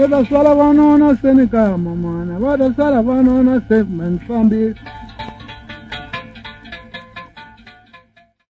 Vada swala vanona senika mamana, vada sala vanona se menfambi.